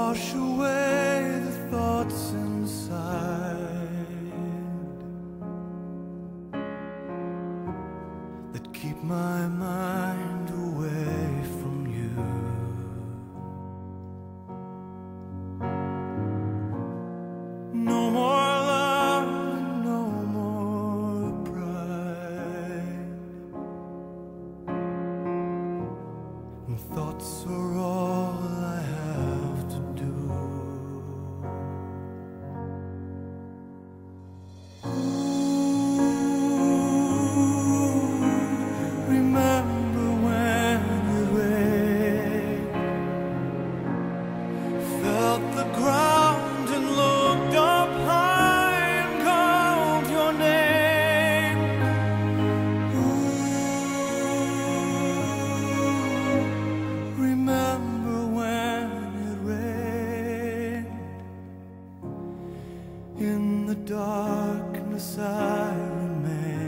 wash away the thoughts inside that keep my mind away from you. No more love, no more pride, and thoughts are all I have to do. Remember when it rained, felt the ground and looked up high and called your name. Remember when it rained, in the darkness I remain.